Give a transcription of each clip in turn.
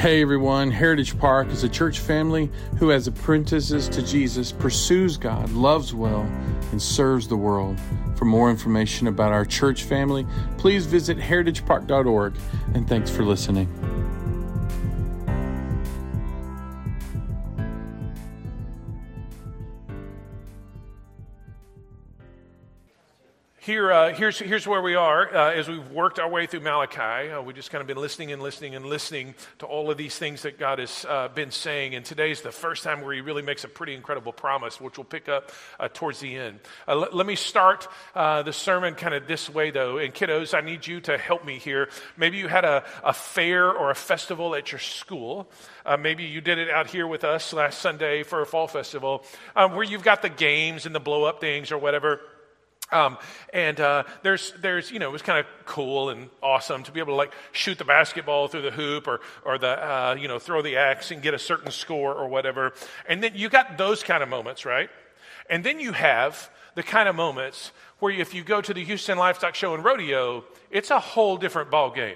Hey everyone, Heritage Park is a church family who, as apprentices to Jesus, pursues God, loves well, and serves the world. For more information about our church family, please visit heritagepark.org, and thanks for listening. Here's where we are as we've worked our way through Malachi. We've just kind of been listening to all of these things that God has been saying. And today's the first time where he really makes a pretty incredible promise, which we'll pick up towards the end. Let me start the sermon kind of this way, though. And kiddos, I need you to help me here. Maybe you had a fair or a festival at your school. Maybe you did it out here with us last Sunday for a fall festival, where you've got the games and the blow-up things or whatever. There's it was kind of cool and awesome to be able to shoot the basketball through the hoop or the throw the axe and get a certain score or whatever. And then you got those kind of moments, right? And then you have the kind of moments where if you go to the Houston Livestock Show and Rodeo, it's a whole different ball game.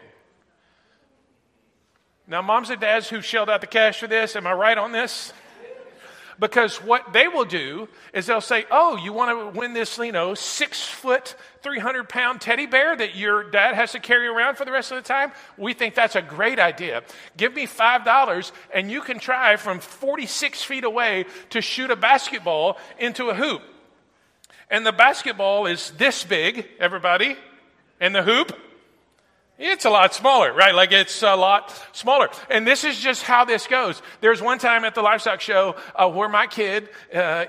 Now, moms and dads who shelled out the cash for this, am I right on this? Because what they will do is they'll say, oh, you want to win this, 6 foot, 300-pound teddy bear that your dad has to carry around for the rest of the time? We think that's a great idea. Give me $5 and you can try from 46 feet away to shoot a basketball into a hoop. And the basketball is this big, everybody, and the hoop, it's a lot smaller, right? It's a lot smaller. And this is just how this goes. There's one time at the livestock show where my kid, you had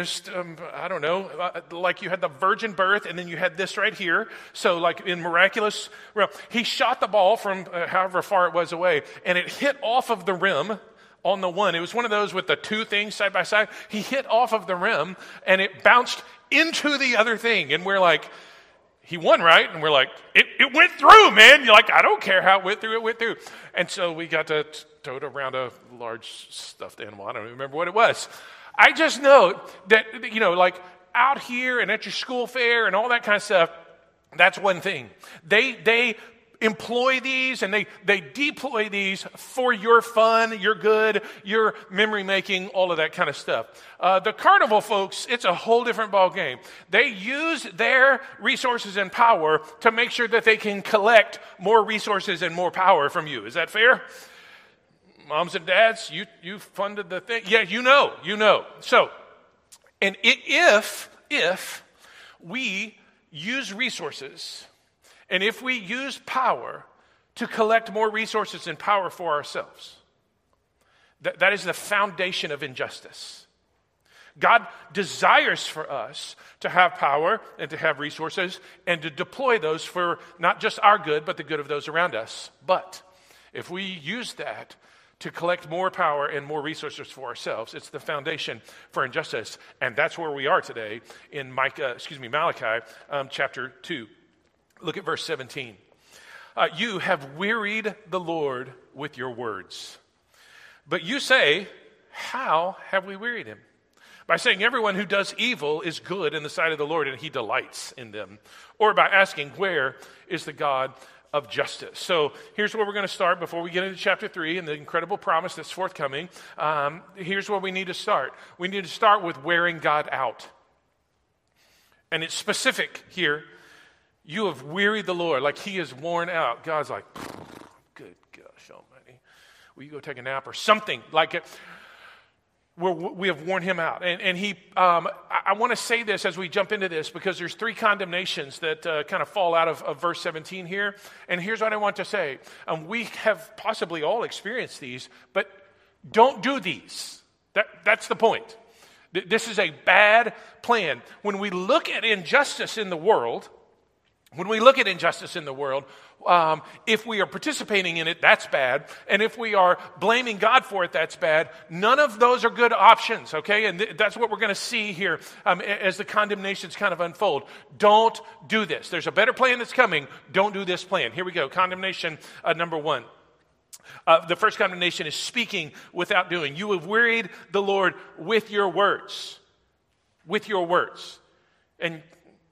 the virgin birth and then you had this right here. So in miraculous, he shot the ball from however far it was away and it hit off of the rim on the one. It was one of those with the two things side by side. He hit off of the rim and it bounced into the other thing. And we're like, he won, right? And we're like, it went through, man. You're like, I don't care how it went through. And so we got to tote around a large stuffed animal. I don't even remember what it was. I just know that, out here and at your school fair and all that kind of stuff, that's one thing. They employ these and they deploy these for your fun, your good, your memory making, all of that kind of stuff. The carnival folks, it's a whole different ball game. They use their resources and power to make sure that they can collect more resources and more power from you. Is that fair? Moms and dads, you funded the thing. Yeah, you know. So, and if we use resources and if we use power to collect more resources and power for ourselves, that is the foundation of injustice. God desires for us to have power and to have resources and to deploy those for not just our good, but the good of those around us. But if we use that to collect more power and more resources for ourselves, it's the foundation for injustice. And that's where we are today in Malachi chapter 2. Look at verse 17. You have wearied the Lord with your words. But you say, how have we wearied him? By saying everyone who does evil is good in the sight of the Lord and he delights in them. Or by asking, where is the God of justice? So here's where we're going to start before we get into chapter 3 and the incredible promise that's forthcoming. Here's where we need to start. We need to start with wearing God out. And it's specific here. You have wearied the Lord, he is worn out. God's like, good gosh almighty. Will you go take a nap or something like it? We have worn him out. And he, I want to say this as we jump into this because there's 3 condemnations that kind of fall out of verse 17 here. And here's what I want to say. We have possibly all experienced these, but don't do these. That's the point. This is a bad plan. When we look at injustice in the world, if we are participating in it, that's bad. And if we are blaming God for it, that's bad. None of those are good options, okay? And that's what we're going to see here as the condemnations kind of unfold. Don't do this. There's a better plan that's coming. Don't do this plan. Here we go. Condemnation number 1. The first condemnation is speaking without doing. You have wearied the Lord with your words. With your words. And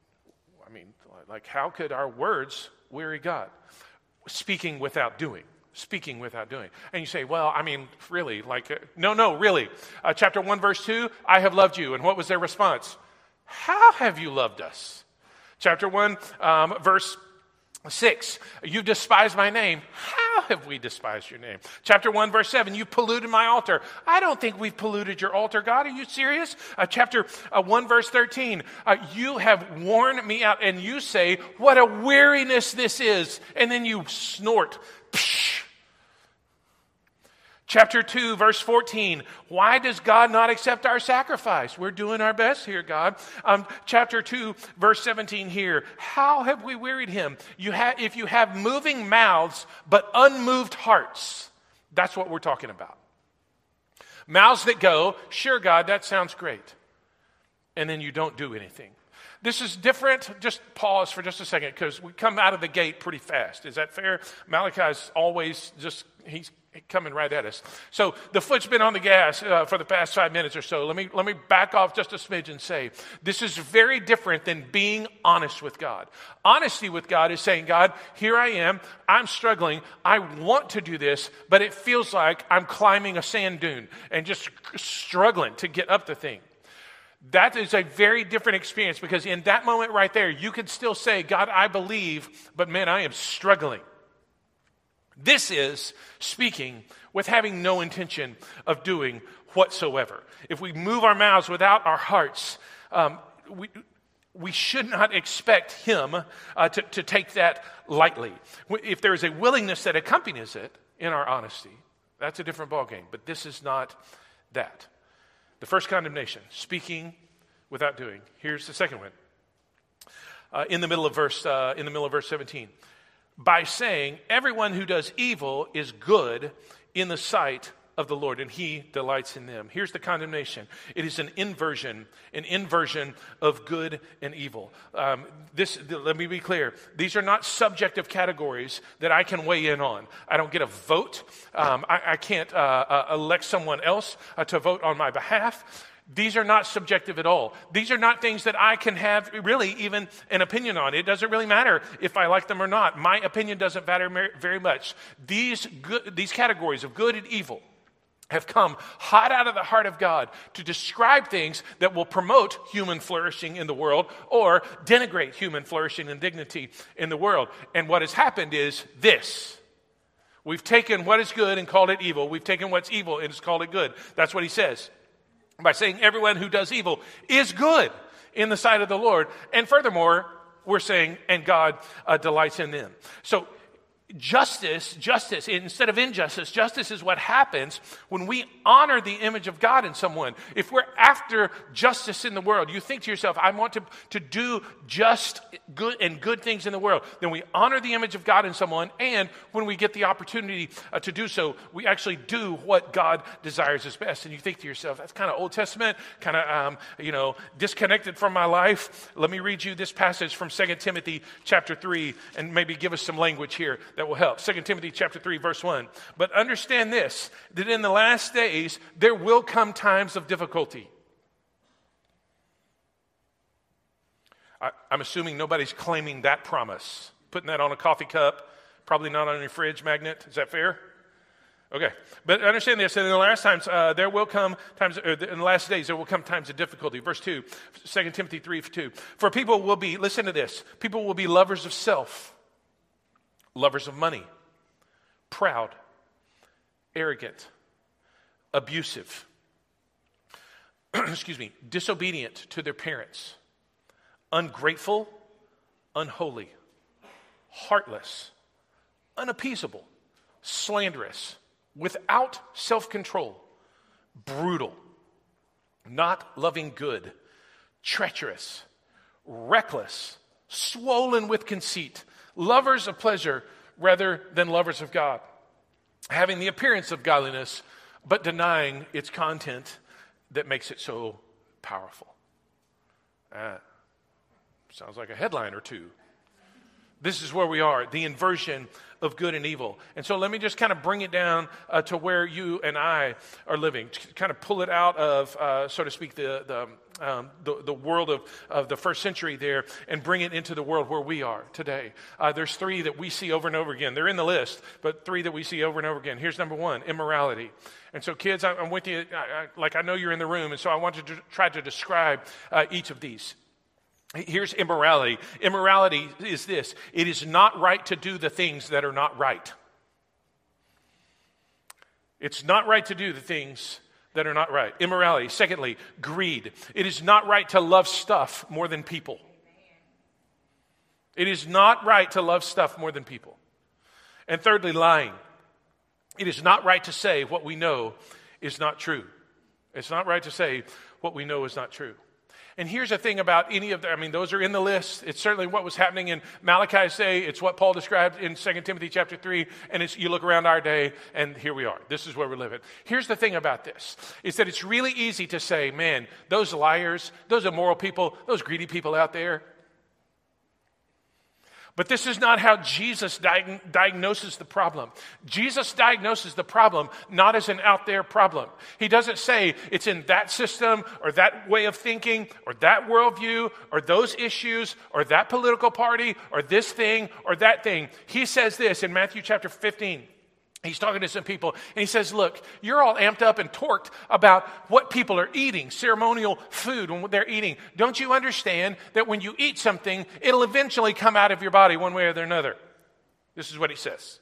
how could our words weary God? Speaking without doing. speaking without doing. And you say, well, I mean, really? No, really. Chapter 1, verse 2, I have loved you. And what was their response? How have you loved us? Chapter 1, verse 6, you despised my name. How have we despised your name? Chapter 1, verse 7, you polluted my altar. I don't think we've polluted your altar, God. Are you serious? Chapter 1, verse 13, you have worn me out. And you say, what a weariness this is. And then you snort. Psh. Chapter 2, verse 14, why does God not accept our sacrifice? We're doing our best here, God. Chapter 2, verse 17 here, how have we wearied him? If you have moving mouths but unmoved hearts, that's what we're talking about. Mouths that go, sure, God, that sounds great. And then you don't do anything. This is different. Just pause for just a second because we come out of the gate pretty fast. Is that fair? Malachi's always he's coming right at us. So the foot's been on the gas for the past 5 minutes or so. Let me back off just a smidge and say, this is very different than being honest with God. Honesty with God is saying, God, here I am. I'm struggling. I want to do this, but it feels like I'm climbing a sand dune and just struggling to get up the thing. That is a very different experience because in that moment right there, you can still say, God, I believe, but man, I am struggling. This is speaking with having no intention of doing whatsoever. If we move our mouths without our hearts, we should not expect him to take that lightly. If there is a willingness that accompanies it in our honesty, that's a different ballgame. But this is not that. The first condemnation, speaking without doing. Here's the second one. In the middle of verse 17. By saying, everyone who does evil is good in the sight of the Lord, and he delights in them. Here's the condemnation. It is an inversion of good and evil. Let me be clear. These are not subjective categories that I can weigh in on. I don't get a vote. I can't elect someone else to vote on my behalf. These are not subjective at all. These are not things that I can have really even an opinion on. It doesn't really matter if I like them or not. My opinion doesn't matter very much. These categories of good and evil have come hot out of the heart of God to describe things that will promote human flourishing in the world or denigrate human flourishing and dignity in the world. And what has happened is this. We've taken what is good and called it evil. We've taken what's evil and it's called it good. That's what he says. By saying everyone who does evil is good in the sight of the Lord. And furthermore, we're saying, and God delights in them. So justice, instead of injustice, justice is what happens when we honor the image of God in someone. If we're after justice in the world, you think to yourself, I want to do just good things in the world. Then we honor the image of God in someone, and when we get the opportunity to do so, we actually do what God desires is best. And you think to yourself, that's kind of Old Testament, kind of disconnected from my life. Let me read you this passage from 2 Timothy chapter 3, and maybe give us some language here that will help. 2 Timothy chapter 3, verse 1. But understand this, that in the last days there will come times of difficulty. I'm assuming nobody's claiming that promise. Putting that on a coffee cup, probably not on your fridge magnet. Is that fair? Okay. But understand this, that in the last times, there will come times, in the last days, there will come times of difficulty. Verse 2, 2 Timothy 3, 2. For people will be, listen to this, people will be lovers of self, lovers of money, proud, arrogant, abusive, disobedient to their parents, ungrateful, unholy, heartless, unappeasable, slanderous, without self-control, brutal, not loving good, treacherous, reckless, swollen with conceit, lovers of pleasure rather than lovers of God, having the appearance of godliness, but denying its content that makes it so powerful. Sounds like a headline or two. This is where we are, the inversion of good and evil. And so let me just kind of bring it down to where you and I are living, to kind of pull it out of, so to speak, the world of the first century there and bring it into the world where we are today. There's three that we see over and over again. They're in the list, but three that we see over and over again. Here's number one, immorality. And so kids, I'm with you, I know you're in the room, and so I want to try to describe each of these. Here's immorality. Immorality is this: it is not right to do the things that are not right. It's not right to do the things that are not right. Immorality. Secondly, greed. It is not right to love stuff more than people. It is not right to love stuff more than people. And thirdly, lying. It is not right to say what we know is not true. It's not right to say what we know is not true. And here's the thing about any of them. Those are in the list. It's certainly what was happening in Malachi's day. It's what Paul described in 2 Timothy chapter 3. And you look around our day, and here we are. This is where we're living. Here's the thing about this, is that it's really easy to say, man, those liars, those immoral people, those greedy people out there. But this is not how Jesus diagnoses the problem. Jesus diagnoses the problem not as an out there problem. He doesn't say it's in that system or that way of thinking or that worldview or those issues or that political party or this thing or that thing. He says this in Matthew chapter 15. He's talking to some people, and he says, look, you're all amped up and torqued about what people are eating, ceremonial food, and what they're eating. Don't you understand that when you eat something, it'll eventually come out of your body one way or another? This is what he says.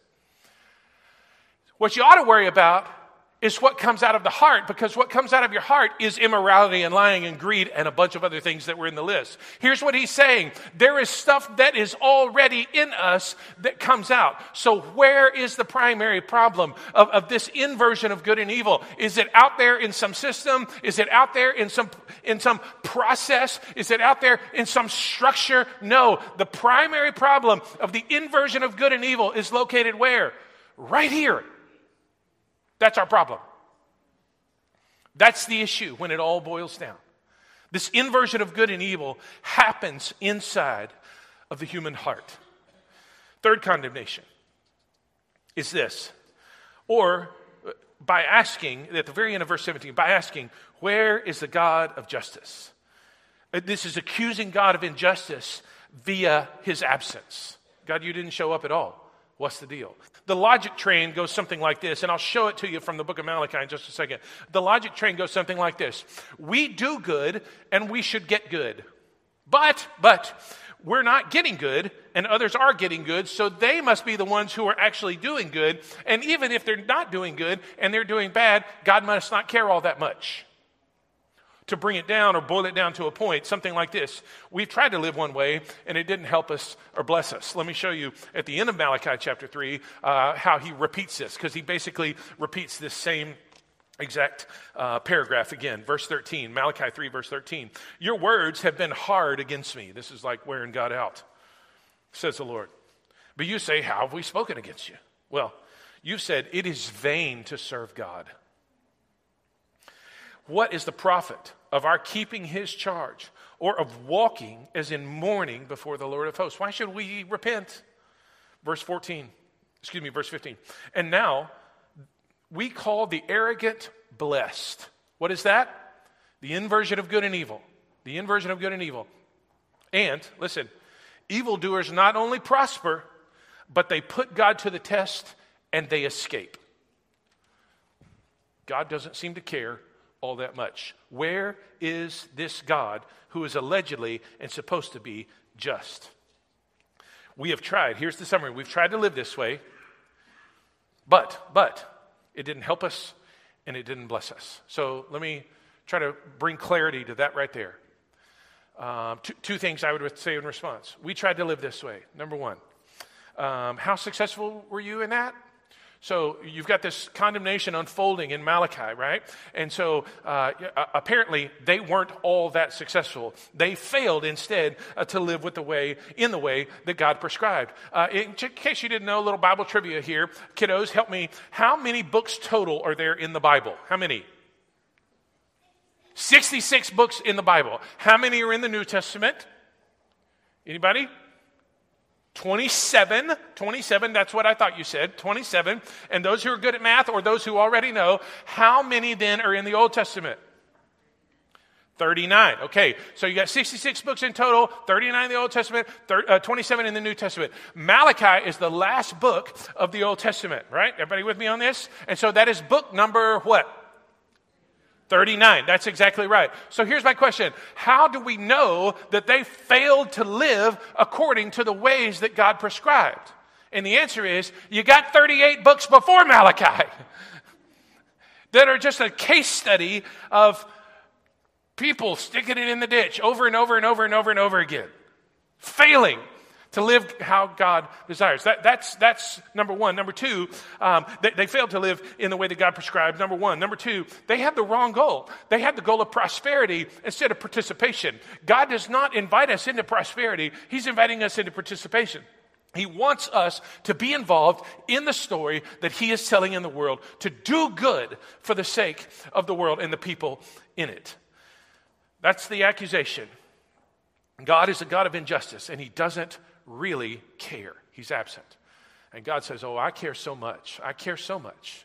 What you ought to worry about is what comes out of the heart, because what comes out of your heart is immorality and lying and greed and a bunch of other things that were in the list. Here's what he's saying. There is stuff that is already in us that comes out. So where is the primary problem of this inversion of good and evil? Is it out there in some system? Is it out there in some process? Is it out there in some structure? No. The primary problem of the inversion of good and evil is located where? Right here. That's our problem. That's the issue when it all boils down. This inversion of good and evil happens inside of the human heart. Third condemnation is this. Or by asking, at the very end of verse 17, by asking, where is the God of justice? This is accusing God of injustice via his absence. God, you didn't show up at all. What's the deal? The logic train goes something like this, and I'll show it to you from the book of Malachi in just a second. The logic train goes something like this. We do good, and we should get good. But we're not getting good, and others are getting good, so they must be the ones who are actually doing good. And even if they're not doing good, and they're doing bad, God must not care all that much. To bring it down or boil it down to a point, something like this. We've tried to live one way, and it didn't help us or bless us. Let me show you at the end of Malachi chapter 3 how he repeats this, because he basically repeats this same exact paragraph again. Verse 13, Malachi 3, verse 13. Your words have been hard against me. This is like wearing God out, says the Lord. But you say, how have we spoken against you? Well, you've said, it is vain to serve God. What is the profit of our keeping his charge, or of walking as in mourning before the Lord of hosts? Why should we repent? Verse 15. And now we call the arrogant blessed. What is that? The inversion of good and evil. The inversion of good and evil. And, listen, evildoers not only prosper, but they put God to the test and they escape. God doesn't seem to care all that much. Where is this God who is allegedly and supposed to be just? We have tried, here's the summary, we've tried to live this way, but it didn't help us and it didn't bless us. So let me try to bring clarity to that right there. Two things I would say in response. We tried to live this way. Number one, how successful were you in that? So you've got this condemnation unfolding in Malachi, right? And so apparently they weren't all that successful. They failed instead to live in the way that God prescribed. In case you didn't know, a little Bible trivia here. Kiddos, help me. How many books total are there in the Bible? How many? 66 books in the Bible. How many are in the New Testament? Anybody? 27, that's what I thought you said, 27. And those who are good at math or those who already know, how many then are in the Old Testament? 39. Okay, so you got 66 books in total, 39 in the Old Testament, 27 in the New Testament. Malachi is the last book of the Old Testament, right? Everybody with me on this? And so that is book number what? 39. That's exactly right. So here's my question. How do we know that they failed to live according to the ways that God prescribed? And the answer is, you got 38 books before Malachi that are just a case study of people sticking it in the ditch over and over and over and over and over again, failing to live how God desires. That's number one. Number two, they failed to live in the way that God prescribed. Number one. Number two, they had the wrong goal. They had the goal of prosperity instead of participation. God does not invite us into prosperity. He's inviting us into participation. He wants us to be involved in the story that he is telling in the world, to do good for the sake of the world and the people in it. That's the accusation. God is a God of injustice, and he doesn't really care. He's absent. And God says, oh, I care so much. I care so much.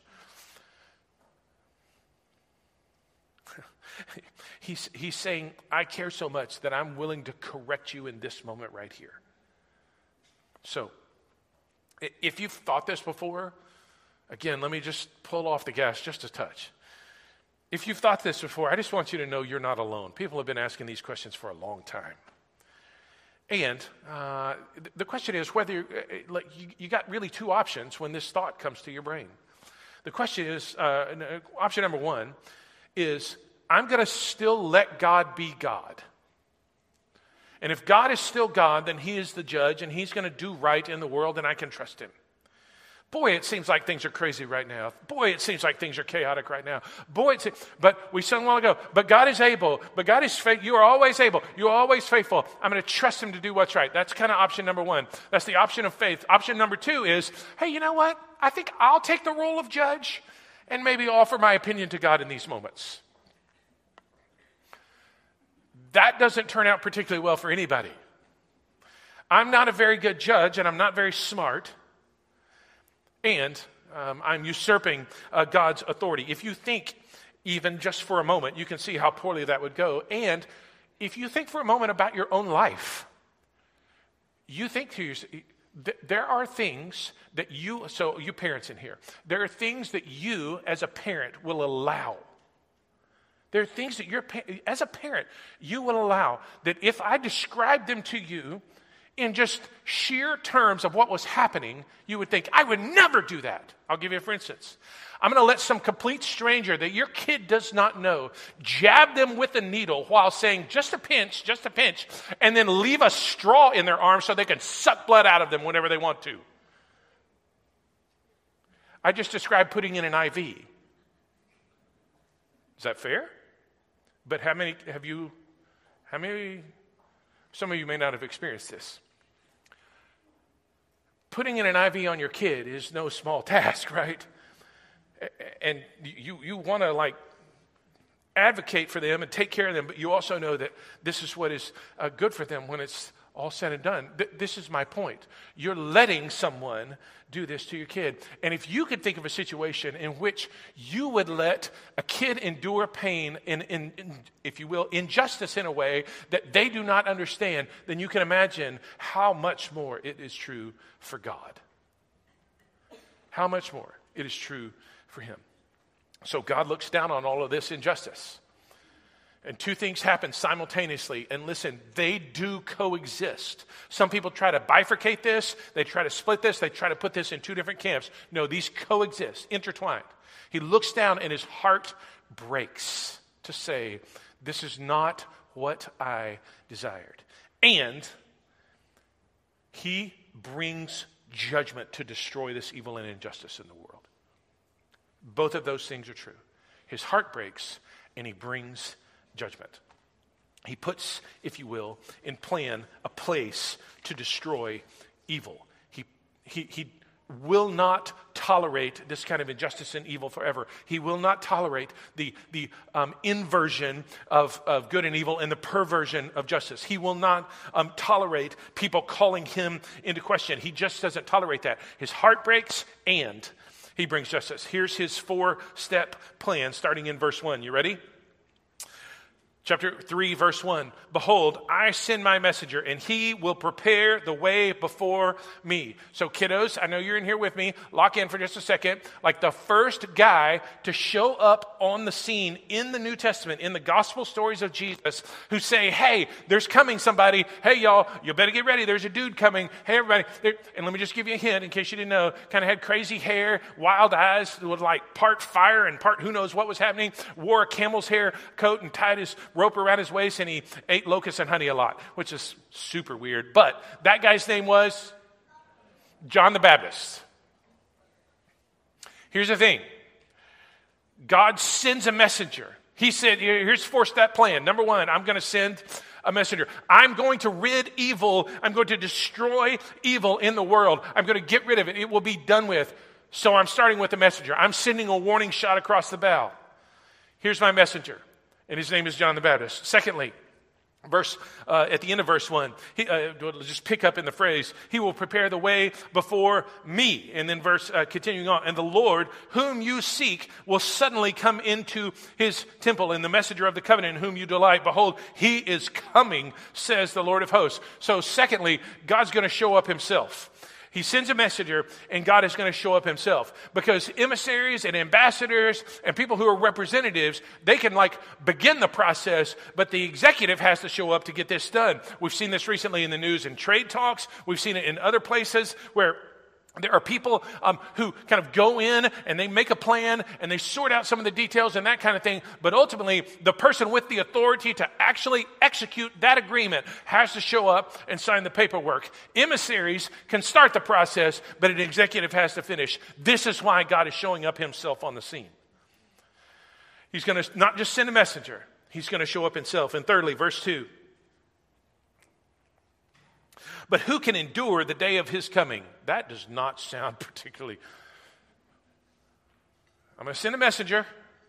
He's saying, I care so much that I'm willing to correct you in this moment right here. So, if you've thought this before, again, let me just pull off the gas just a touch. If you've thought this before, I just want you to know you're not alone. People have been asking these questions for a long time. And the question is whether you got really two options when this thought comes to your brain. The question is, option number one is, I'm going to still let God be God. And if God is still God, then he is the judge, and he's going to do right in the world, and I can trust him. Boy, it seems like things are crazy right now. Boy, it seems like things are chaotic right now. But we sung a while ago, but God is able, but God is faithful. You are always able. You are always faithful. I'm going to trust him to do what's right. That's kind of option number one. That's the option of faith. Option number two is, hey, you know what? I think I'll take the role of judge and maybe offer my opinion to God in these moments. That doesn't turn out particularly well for anybody. I'm not a very good judge, and I'm not very smart. And I'm usurping God's authority. If you think even just for a moment, you can see how poorly that would go. And if you think for a moment about your own life, you think to yourself, there are things that you parents in here, there are things that you as a parent will allow. There are things that as a parent, you will allow that if I describe them to you in just sheer terms of what was happening, you would think, I would never do that. I'll give you for instance. I'm going to let some complete stranger that your kid does not know jab them with a needle while saying, just a pinch, and then leave a straw in their arm so they can suck blood out of them whenever they want to. I just described putting in an IV. Is that fair? But how many, some of you may not have experienced this. Putting in an IV on your kid is no small task, right? And you want to advocate for them and take care of them, but you also know that this is what is good for them when it's all said and done. This is my point. You're letting someone do this to your kid. And if you could think of a situation in which you would let a kid endure pain, in if you will, injustice in a way that they do not understand, then you can imagine how much more it is true for God. How much more it is true for him. So God looks down on all of this injustice. And two things happen simultaneously. And listen, they do coexist. Some people try to bifurcate this. They try to split this. They try to put this in two different camps. No, these coexist, intertwined. He looks down and his heart breaks to say, this is not what I desired. And he brings judgment to destroy this evil and injustice in the world. Both of those things are true. His heart breaks and he brings judgment. He puts, if you will, in plan a place to destroy evil. He will not tolerate this kind of injustice and evil forever. He will not tolerate the inversion of good and evil and the perversion of justice. He will not tolerate people calling him into question. He just doesn't tolerate that. His heart breaks and he brings justice. Here's his 4-step plan starting in verse 1. You ready? Chapter 3, verse 1. Behold, I send my messenger, and he will prepare the way before me. So kiddos, I know you're in here with me. Lock in for just a second. Like the first guy to show up on the scene in the New Testament, in the gospel stories of Jesus, who say, hey, there's coming somebody. Hey, y'all, you better get ready. There's a dude coming. Hey, everybody. And let me just give you a hint in case you didn't know. Kind of had crazy hair, wild eyes, was like part fire and part who knows what was happening. Wore a camel's hair coat and tied his rope around his waist, and he ate locusts and honey a lot, which is super weird. But that guy's name was John the Baptist. Here's the thing. God sends a messenger. He said, here's 4-step plan. Number 1, I'm going to send a messenger. I'm going to rid evil. I'm going to destroy evil in the world. I'm going to get rid of it. It will be done with. So I'm starting with the messenger. I'm sending a warning shot across the bow. Here's my messenger. And his name is John the Baptist. Secondly, at the end of verse 1, just pick up in the phrase, he will prepare the way before me. And then continuing on, and the Lord whom you seek will suddenly come into his temple, and the messenger of the covenant in whom you delight, behold, he is coming, says the Lord of hosts. So secondly, God's going to show up himself. He sends a messenger, and God is going to show up himself. Because emissaries and ambassadors and people who are representatives, they can begin the process, but the executive has to show up to get this done. We've seen this recently in the news in trade talks. We've seen it in other places where there are people who kind of go in and they make a plan and they sort out some of the details and that kind of thing. But ultimately, the person with the authority to actually execute that agreement has to show up and sign the paperwork. Emissaries can start the process, but an executive has to finish. This is why God is showing up himself on the scene. He's going to not just send a messenger. He's going to show up himself. And thirdly, verse 2. But who can endure the day of his coming? That does not sound particularly. I'm going to send a messenger.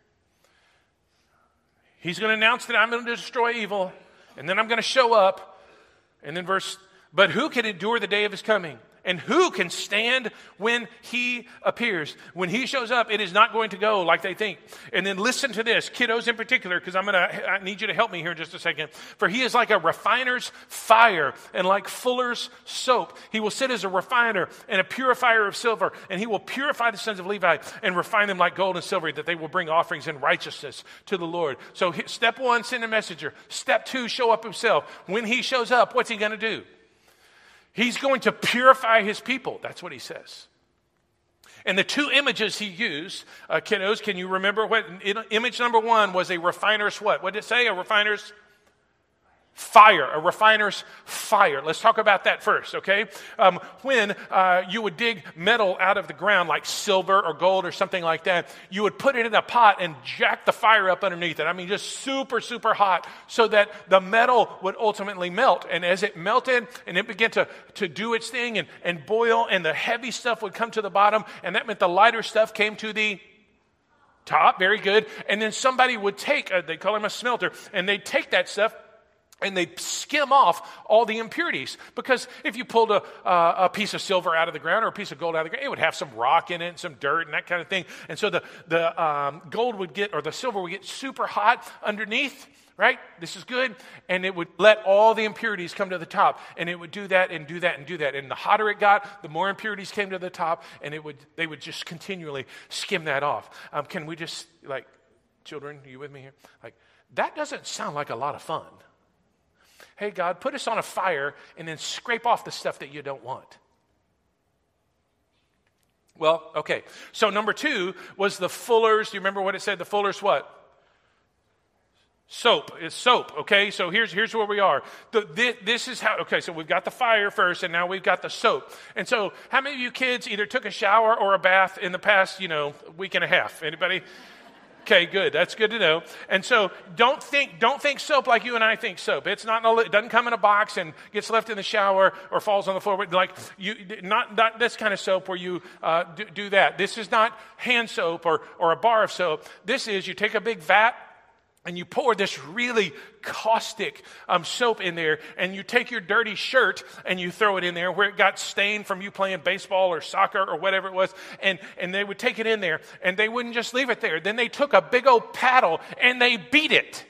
He's going to announce that I'm going to destroy evil. And then I'm going to show up. And then but who can endure the day of his coming? And who can stand when he appears? When he shows up, it is not going to go like they think. And then listen to this, kiddos in particular, because I need you to help me here in just a second. For he is like a refiner's fire and like fuller's soap. He will sit as a refiner and a purifier of silver, and he will purify the sons of Levi and refine them like gold and silver, that they will bring offerings in righteousness to the Lord. So step 1, send a messenger. Step 2, show up himself. When he shows up, what's he going to do? He's going to purify his people. That's what he says. And the 2 images he used, kiddos, can you remember what? Image number 1 was a refiner's what? What did it say? A refiner's fire. A refiner's fire. Let's talk about that first, okay? When you would dig metal out of the ground, like silver or gold or something like that, you would put it in a pot and jack the fire up underneath it. I mean, just super, super hot, so that the metal would ultimately melt. And as it melted and it began to do its thing and boil, and the heavy stuff would come to the bottom, and that meant the lighter stuff came to the top. Very good. And then somebody would take, they call him a smelter, and they'd take that stuff and they skim off all the impurities. Because if you pulled a piece of silver out of the ground or a piece of gold out of the ground, it would have some rock in it and some dirt and that kind of thing. And so the gold would get, or the silver would get super hot underneath, right? This is good. And it would let all the impurities come to the top. And it would do that and do that and do that. And the hotter it got, the more impurities came to the top. And they would just continually skim that off. Can we just, children, are you with me here? That doesn't sound like a lot of fun. Hey, God, put us on a fire and then scrape off the stuff that you don't want. Well, okay. So number 2 was the fuller's. Do you remember what it said? The fuller's what? Soap. It's soap, okay? So here's where we are. This is how, okay, so we've got the fire first, and now we've got the soap. And so how many of you kids either took a shower or a bath in the past, week and a half? Anybody? Okay, good. That's good to know. And so don't think soap like you and I think soap. It's not. It doesn't come in a box and gets left in the shower or falls on the floor. Like not this kind of soap where you do that. This is not hand soap or a bar of soap. This is, you take a big vat and you pour this really caustic soap in there, and you take your dirty shirt and you throw it in there where it got stained from you playing baseball or soccer or whatever it was, and they would take it in there, and they wouldn't just leave it there. Then they took a big old paddle and they beat it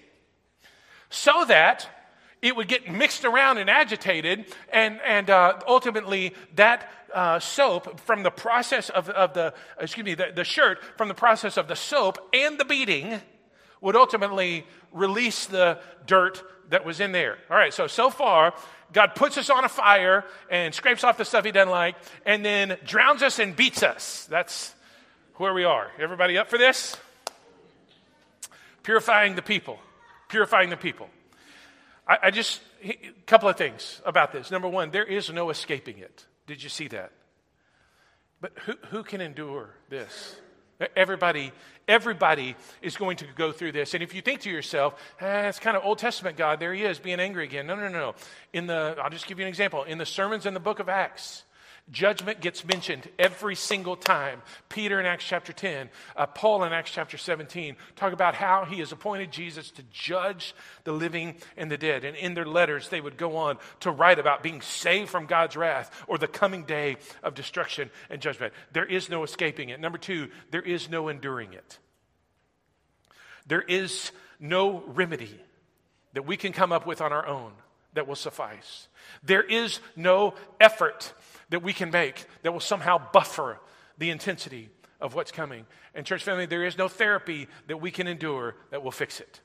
so that it would get mixed around and agitated, and ultimately that soap from the process of the shirt, from the process of the soap and the beating, would ultimately release the dirt that was in there. All right, so far, God puts us on a fire and scrapes off the stuff he doesn't like, and then drowns us and beats us. That's where we are. Everybody up for this? Purifying the people. Purifying the people. A couple of things about this. Number one, there is no escaping it. Did you see that? But who can endure this? Everybody is going to go through this. And if you think to yourself, it's kind of Old Testament God, there he is being angry again. No. I'll just give you an example. In the sermons in the book of Acts, judgment gets mentioned every single time. Peter in Acts chapter 10, Paul in Acts chapter 17 talk about how he has appointed Jesus to judge the living and the dead. And in their letters, they would go on to write about being saved from God's wrath or the coming day of destruction and judgment. There is no escaping it. Number two, there is no enduring it. There is no remedy that we can come up with on our own that will suffice. There is no effort that we can make that will somehow buffer the intensity of what's coming. And church family, there is no therapy that we can endure that will fix it.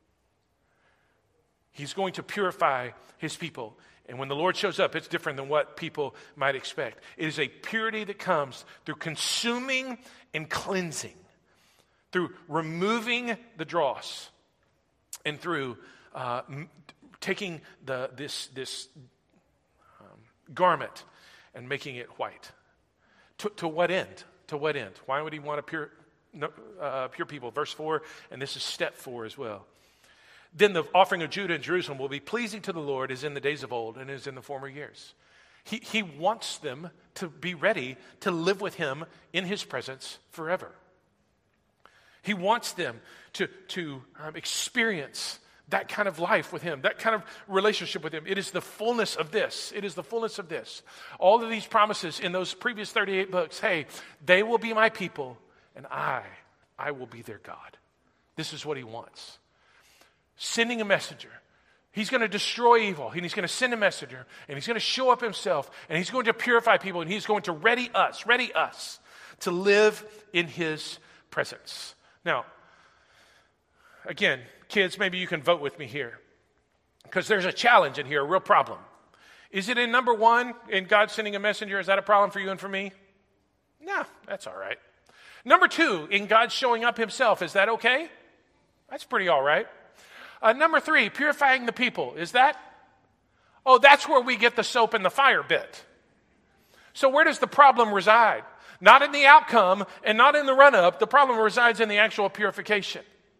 He's going to purify his people. And when the Lord shows up, it's different than what people might expect. It is a purity that comes through consuming and cleansing, through removing the dross, and through taking this garment and making it white. To what end? To what end? Why would he want a pure people? Verse 4, and this is step 4 as well. Then the offering of Judah and Jerusalem will be pleasing to the Lord as in the days of old and as in the former years. He wants them to be ready to live with him in his presence forever. He wants them to experience that kind of life with him, that kind of relationship with him. It is the fullness of this. It is the fullness of this. All of these promises in those previous 38 books, hey, they will be my people, and I will be their God. This is what he wants. Sending a messenger. He's going to destroy evil, and he's going to send a messenger, and he's going to show up himself, and he's going to purify people, and he's going to ready us to live in his presence. Now, again, kids, maybe you can vote with me here, because there's a challenge in here, a real problem. Is it in number 1, in God sending a messenger? Is that a problem for you and for me? No, that's all right. Number 2, in God showing up himself, is that okay? That's pretty all right. Number 3, purifying the people. Is that? Oh, that's where we get the soap and the fire bit. So where does the problem reside? Not in the outcome and not in the run-up. The problem resides in the actual purification.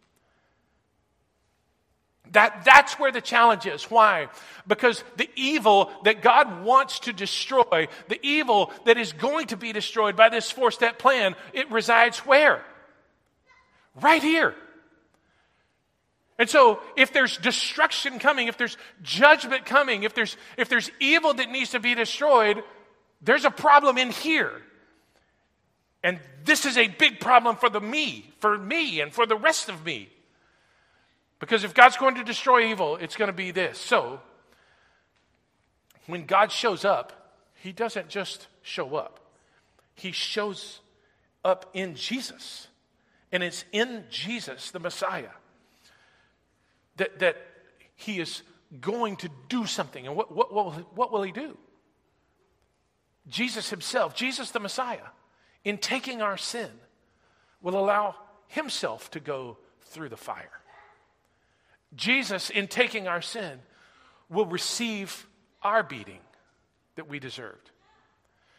That's where the challenge is. Why? Because the evil that God wants to destroy, the evil that is going to be destroyed by this 4-step plan, it resides where? Right here. And so if there's destruction coming, if there's judgment coming, if there's evil that needs to be destroyed, there's a problem in here. And this is a big problem for me and for the rest of me. Because if God's going to destroy evil, it's going to be this. So, when God shows up, he doesn't just show up. He shows up in Jesus. And it's in Jesus, the Messiah, that he is going to do something. And what will he do? Jesus himself, Jesus the Messiah, in taking our sin, will allow himself to go through the fire. Jesus, in taking our sin, will receive our beating that we deserved.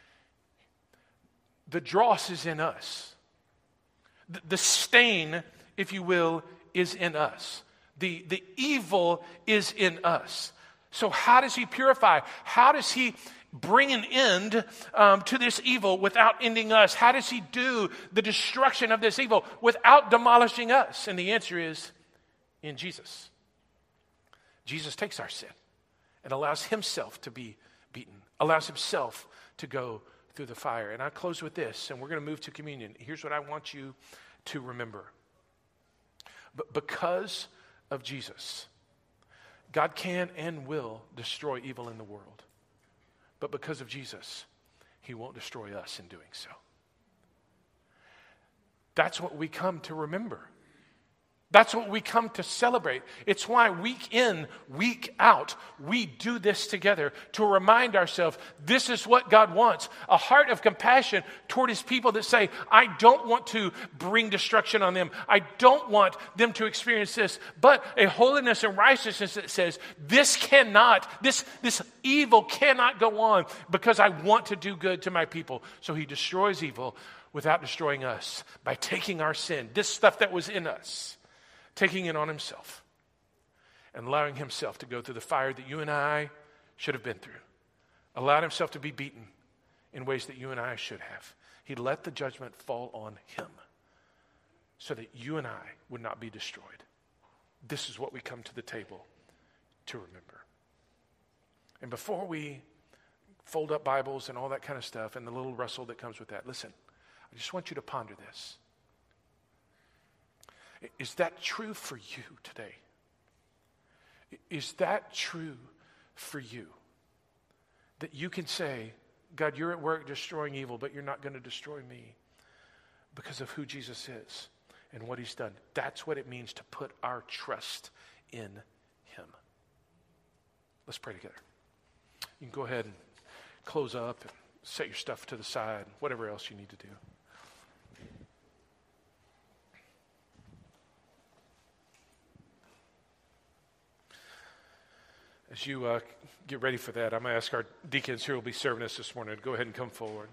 The dross is in us. The stain if you will, is in us. The evil is in us. So how does he purify? How does he bring an end to this evil without ending us? How does he do the destruction of this evil without demolishing us? And the answer is in Jesus. Jesus takes our sin and allows himself to be beaten, allows himself to go through the fire. And I close with this, and we're going to move to communion. Here's what I want you to remember. But because of Jesus, God can and will destroy evil in the world. But because of Jesus, he won't destroy us in doing so. That's what we come to remember. That's what we come to celebrate. It's why week in, week out, we do this together to remind ourselves this is what God wants. A heart of compassion toward his people that say, I don't want to bring destruction on them. I don't want them to experience this. But a holiness and righteousness that says this evil cannot go on because I want to do good to my people. So he destroys evil without destroying us by taking our sin, this stuff that was in us, taking it on himself and allowing himself to go through the fire that you and I should have been through. Allowed himself to be beaten in ways that you and I should have. He let the judgment fall on him so that you and I would not be destroyed. This is what we come to the table to remember. And before we fold up Bibles and all that kind of stuff and the little rustle that comes with that, listen, I just want you to ponder this. Is that true for you today? Is that true for you? That you can say, God, you're at work destroying evil, but you're not going to destroy me because of who Jesus is and what he's done. That's what it means to put our trust in him. Let's pray together. You can go ahead and close up and set your stuff to the side, whatever else you need to do. As you get ready for that, I'm going to ask our deacons who will be serving us this morning to go ahead and come forward.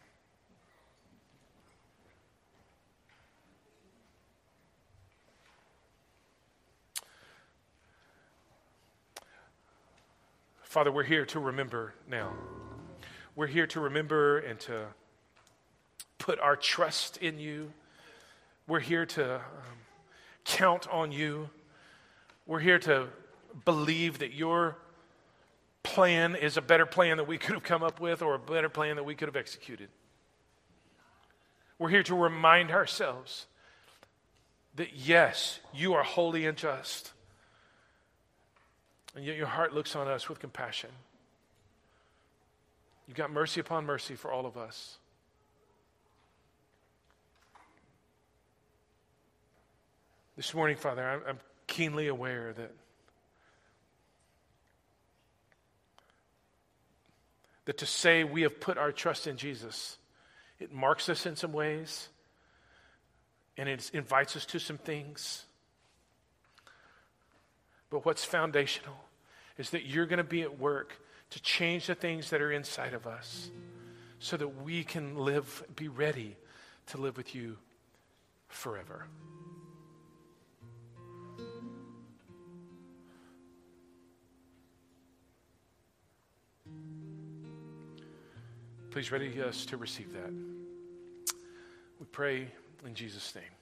Father, we're here to remember now. We're here to remember and to put our trust in you. We're here to count on you. We're here to believe that your plan is a better plan that we could have come up with or a better plan that we could have executed. We're here to remind ourselves that yes, you are holy and just, and yet your heart looks on us with compassion. You've got mercy upon mercy for all of us. This morning, Father, I'm keenly aware that to say we have put our trust in Jesus, it marks us in some ways, and it invites us to some things. But what's foundational is that you're going to be at work to change the things that are inside of us so that we can be ready to live with you forever. Please ready us to receive that. We pray in Jesus' name.